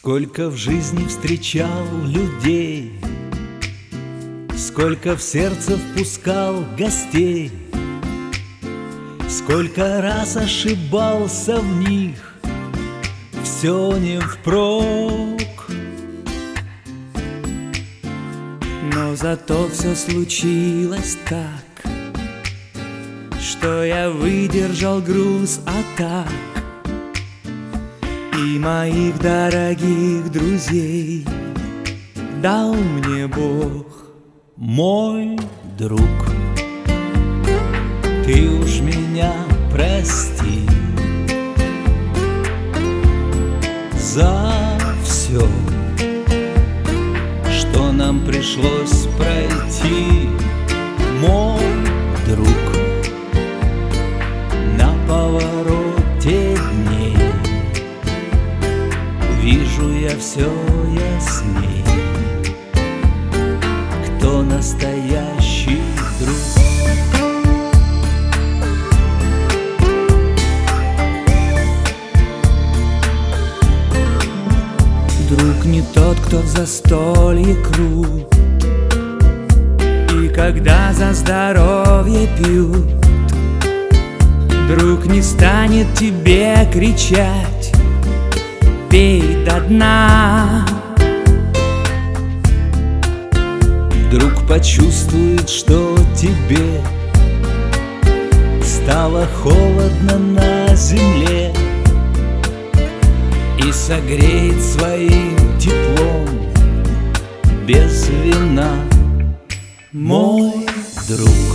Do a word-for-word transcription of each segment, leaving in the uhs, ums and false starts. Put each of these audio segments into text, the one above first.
Сколько в жизни встречал людей, сколько в сердце впускал гостей, сколько раз ошибался в них, все не впрок. Но зато все случилось так, что я выдержал груз атак и моих дорогих друзей дал мне Бог. Мой друг, ты уж меня прости за все, что нам пришлось пройти. Мой друг, на повороте дней вижу я все ясней, кто настоящий друг. Друг не тот, кто в застолье крут, и когда за здоровье пьют. Друг не станет тебе кричать: пей до дна. Друг почувствует, что тебе стало холодно на земле, и согреет своим теплом без вина. Мой друг,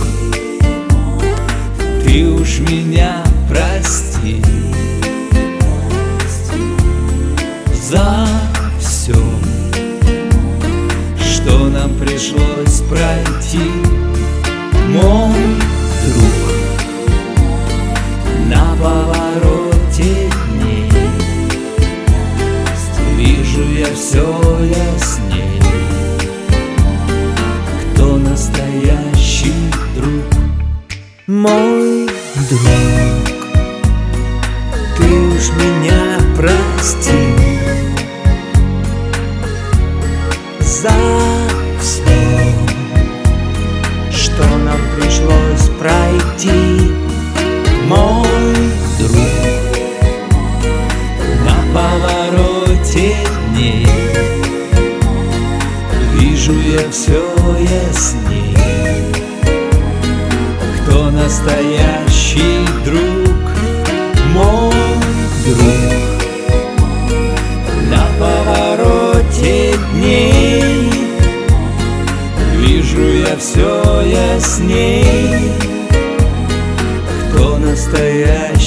ты уж меня прости за все, что нам пришлось пройти. Мой друг, на повороте дней вижу я все ясней, кто настоящий друг. Мой друг, ты уж меня прости за все, что нам пришлось пройти. Мой друг, на повороте дней вижу я все ясней, кто настоящий друг. Мой друг, на повороте дней вижу я все ясней, кто настоящий